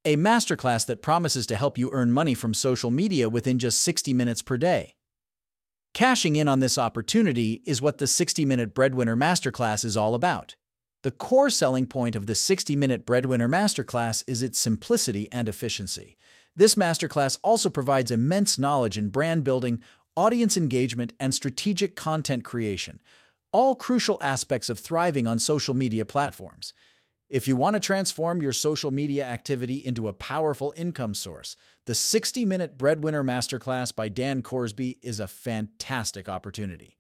a masterclass that promises to help you earn money from social media within just 60 minutes per day. Cashing in on this opportunity is what the 60-Minute Breadwinner Masterclass is all about. The core selling point of the 60-Minute Breadwinner Masterclass is its simplicity and efficiency. This masterclass also provides immense knowledge in brand building, audience engagement, and strategic content creation, all crucial aspects of thriving on social media platforms. If you want to transform your social media activity into a powerful income source, the 60-Minute Breadwinner Masterclass by Dan Korsby is a fantastic opportunity.